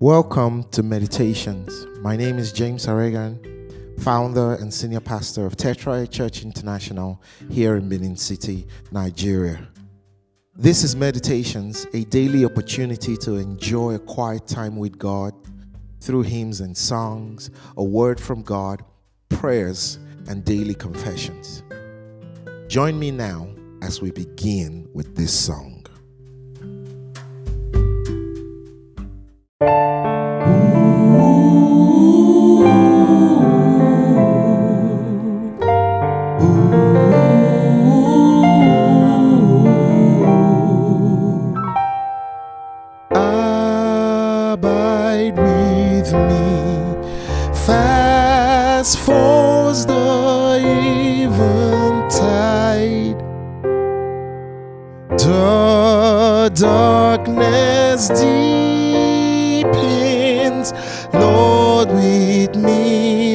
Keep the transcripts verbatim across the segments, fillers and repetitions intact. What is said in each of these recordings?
Welcome to Meditations. My name is James Aregan, founder and senior pastor of Tetra Church International here in Benin City, Nigeria. This is Meditations, a daily opportunity to enjoy a quiet time with God through hymns and songs, a word from God, prayers, and daily confessions. Join me now as we begin with this song. Abide with me, fast falls the eventide, the darkness deepens, Lord, with me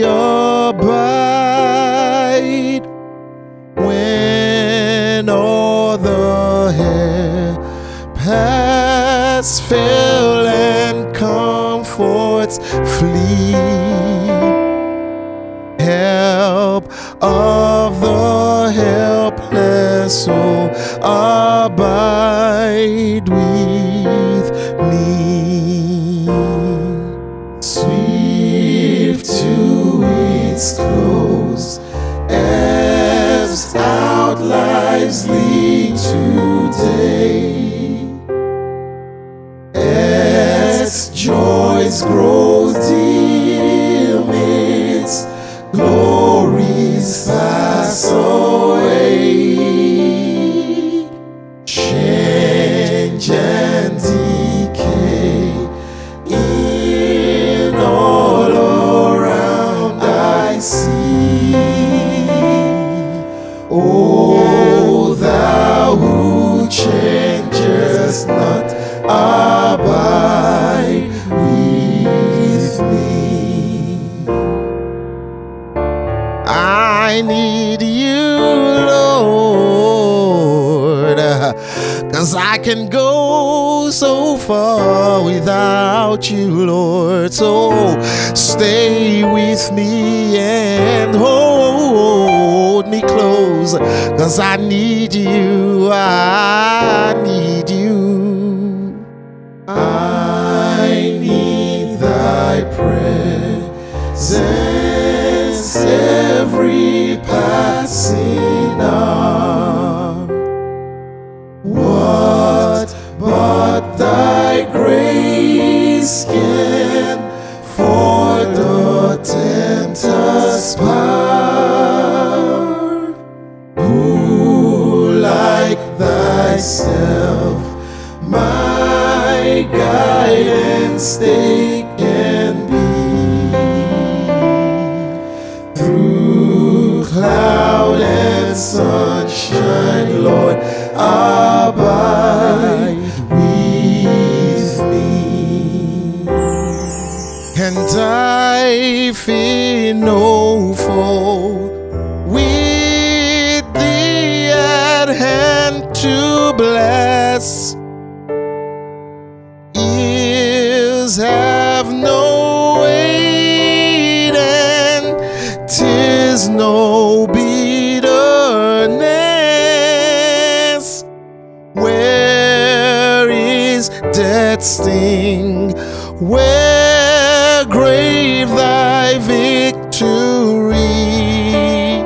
abide, when all the hair pass fail and comforts flee, help of the helpless soul, abide with me. Swift to its close, as out lives lead today, as joys grow dim, its glories pass away, change and decay in all around I see. O thou who changest not, abide with me. I need you, Lord, 'cause I can go so far without you, Lord. So stay with me and hold me close, 'cause I need you, I need you. I need thy presence every passing hour. What but thy grace can for the tempter's power? Who like thyself my guide and stay can be? Through cloud and sunshine, Lord, abide with me. And I fear no foe, with thee at hand to bless. Ears have no aid, and 'tis no bitterness. Where is death's sting? Where grave thy victory?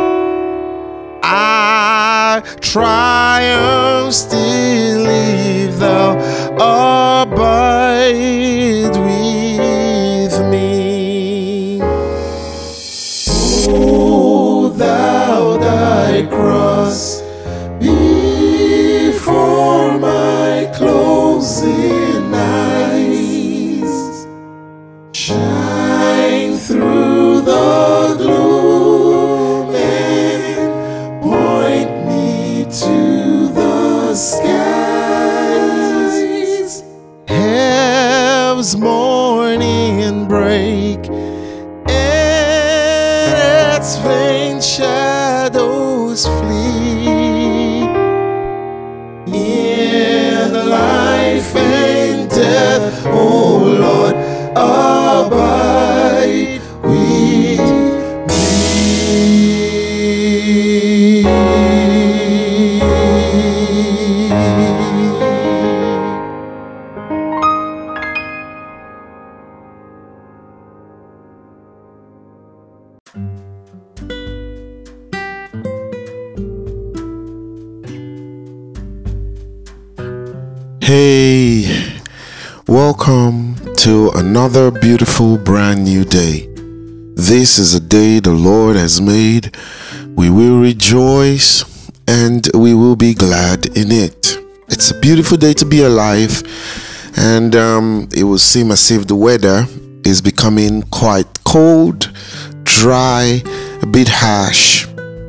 I triumph still if thou abide with me. O thou thy cross before my closing eyes, shine through the gloom and point me to the skies. Heaven's morning break, and its faint shadows flee. Hey, welcome to another beautiful brand new day. This is a day the Lord has made. We will rejoice and we will be glad in it. It's a beautiful day to be alive, and um, it will seem as if the weather is becoming quite cold, dry, a bit harsh.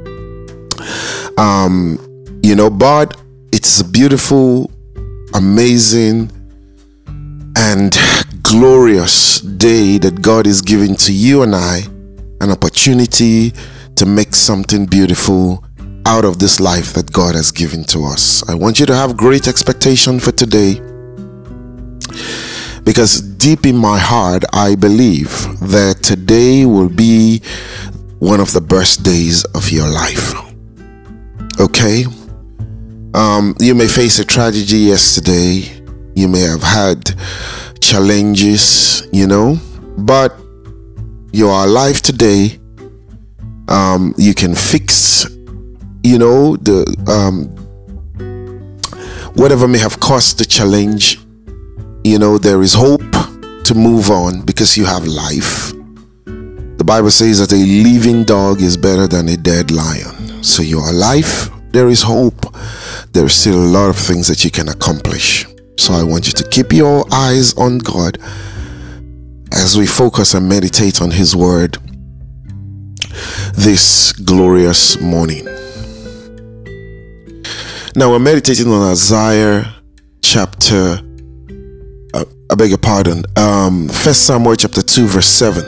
Um, you know, but it's a beautiful, amazing, and glorious day that God is giving to you and I, an opportunity to make something beautiful out of this life that God has given to us. I want you to have great expectation for today, because deep in my heart I believe that today will be one of the best days of your life. Okay? Um, you may face a tragedy yesterday. You may have had challenges, you know, but you are alive today. Um, you can fix, you know, the um, whatever may have caused the challenge. You know, there is hope to move on because you have life. The Bible says that a living dog is better than a dead lion. So you are alive. There is hope. There is still a lot of things that you can accomplish. So I want you to keep your eyes on God as we focus and meditate on His Word this glorious morning. Now we're meditating on Isaiah chapter, uh, I beg your pardon, um, First Samuel chapter two verse seven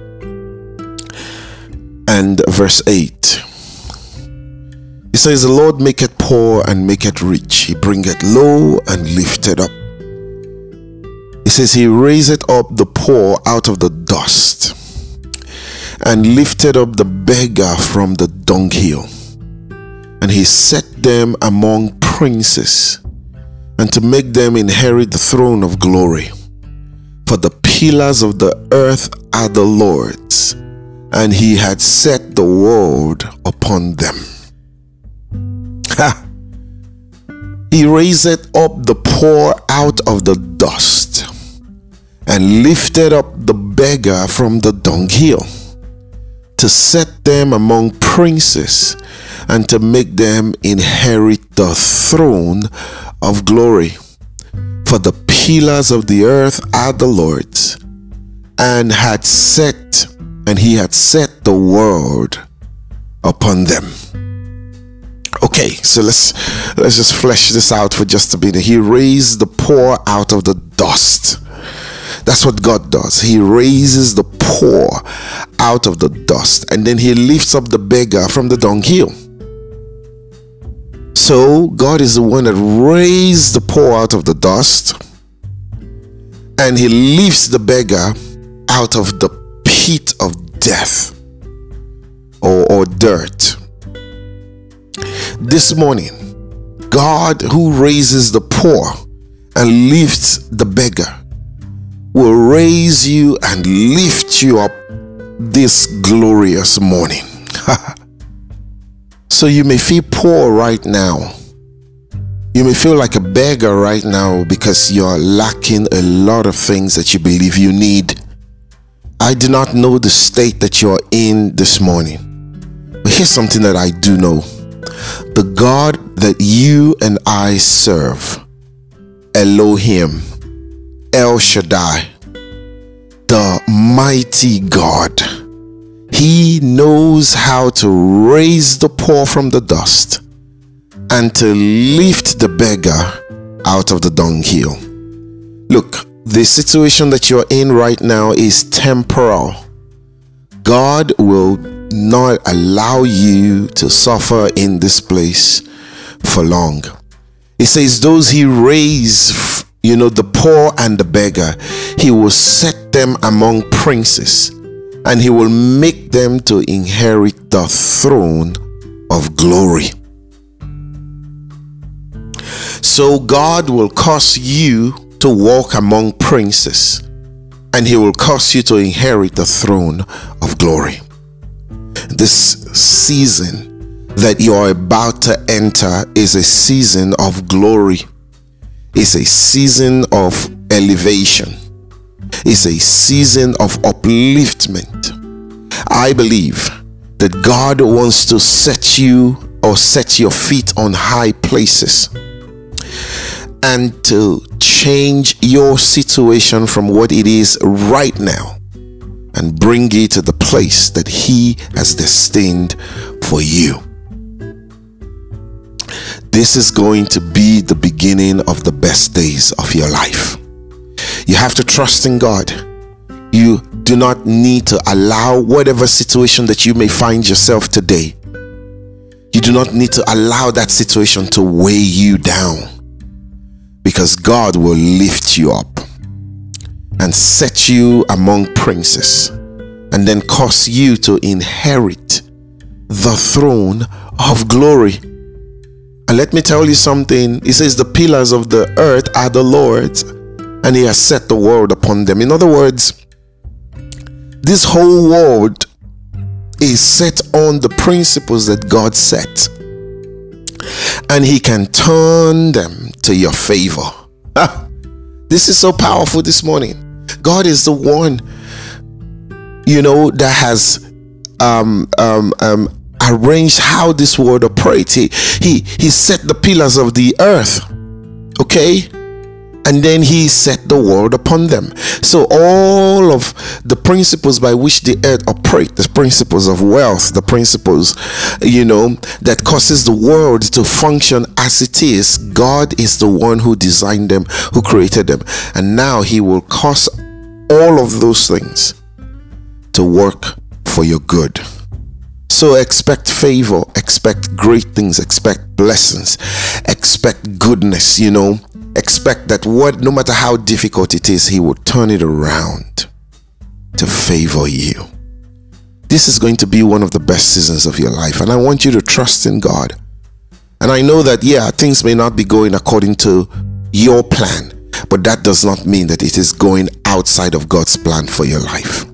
and verse eight. It says, the Lord maketh poor and maketh rich. He bringeth low and lifteth up. It says, He raiseth up the poor out of the dust and lifted up the beggar from the dunghill. And He set them among princes, and to make them inherit the throne of glory. For the pillars of the earth are the Lord's, and He had set the world upon them. Ha! He raised up the poor out of the dust and lifted up the beggar from the dunghill, to set them among princes and to make them inherit the throne of glory. For the pillars of the earth are the Lord's, and had set and He had set the world upon them. Okay, so let's let's just flesh this out for just a minute. He raised the poor out of the dust. That's what God does. He raises the poor out of the dust, and then He lifts up the beggar from the dunghill. So God is the one that raised the poor out of the dust, and He lifts the beggar out of the pit of death or, or dirt. This morning, God, who raises the poor and lifts the beggar, will raise you and lift you up this glorious morning. So you may feel poor right now. You may feel like a beggar right now because you're lacking a lot of things that you believe you need. I do not know the state that you're in this morning, but here's something that I do know. The God that you and I serve, Elohim, El Shaddai, the mighty God, He knows how to raise the poor from the dust and to lift the beggar out of the dunghill. Look, the situation that you're in right now is temporal. God will not allow you to suffer in this place for long. It says those He raised, you know, the poor and the beggar, He will set them among princes, and He will make them to inherit the throne of glory. So God will cause you to walk among princes, and He will cause you to inherit the throne of glory. This season that you are about to enter is a season of glory. It's a season of elevation. It's a season of upliftment. I believe that God wants to set you or set your feet on high places and to change your situation from what it is right now and bring you to the place that He has destined for you. This is going to be the beginning of the best days of your life. You have to trust in God. You do not need to allow whatever situation that you may find yourself today. You do not need to allow that situation to weigh you down, because God will lift you up and set you among princes and then cause you to inherit the throne of glory. And let me tell you something. It says the pillars of the earth are the Lord's, and He has set the world upon them. In other words, this whole world is set on the principles that God set, and He can turn them to your favor. Ah, this is so powerful this morning. God is the one, you know, that has um, um, um, arranged how this world operates. He, he, he set the pillars of the earth, okay? And then He set the world upon them. So all of the principles by which the earth operates, the principles of wealth, the principles, you know, that causes the world to function as it is, God is the one who designed them, who created them. And now He will cause all of those things to work for your good. So expect favor, expect great things, expect blessings, expect goodness, you know. Expect that what, no matter how difficult it is, He will turn it around to favor you. This is going to be one of the best seasons of your life, and I want you to trust in God. And I know that, yeah, things may not be going according to your plan, but that does not mean that it is going outside of God's plan for your life.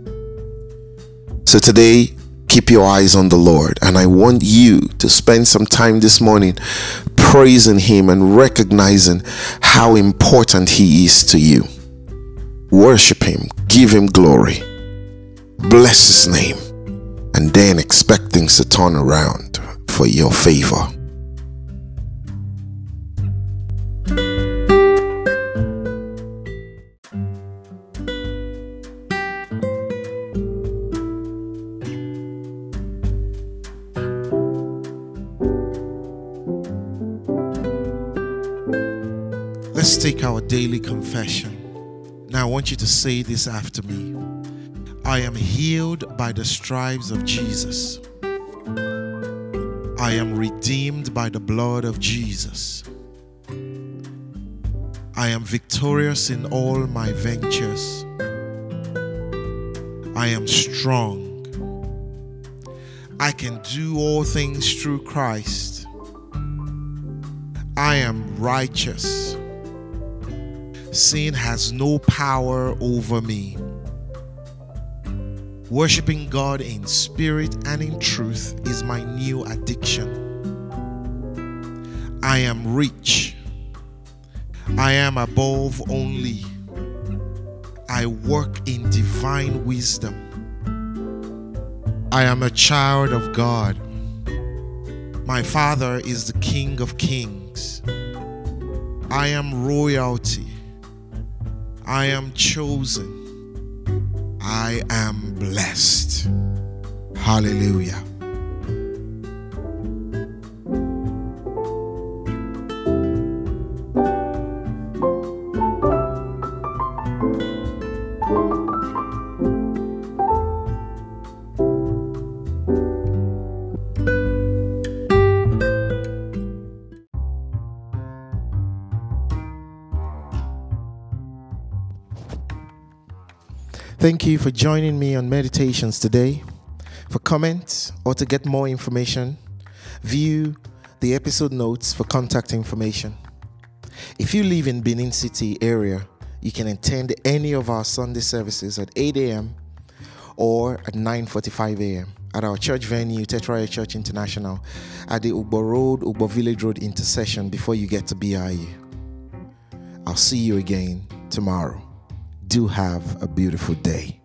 So today, keep your eyes on the Lord, and I want you to spend some time this morning praising Him and recognizing how important He is to you. Worship Him, give Him glory, bless His name, and then expect things to turn around for your favor. Let's take our daily confession. Now I want you to say this after me. I am healed by the stripes of Jesus. I am redeemed by the blood of Jesus. I am victorious in all my ventures. I am strong. I can do all things through Christ. I am righteous. Sin has no power over me. Worshiping God in spirit and in truth is my new addiction. I am rich. I am above only. I work in divine wisdom. I am a child of God. My Father is the King of Kings. I am royalty. I am chosen. I am blessed. Hallelujah. Thank you for joining me on Meditations today. For comments or to get more information, view the episode notes for contact information. If you live in Benin City area, you can attend any of our Sunday services at eight a.m. or at nine forty-five a.m. at our church venue, Tetraya Church International, at the Ugbo Road, Ugbo Village Road intersection before you get to B I U. I'll see you again tomorrow. Do have a beautiful day.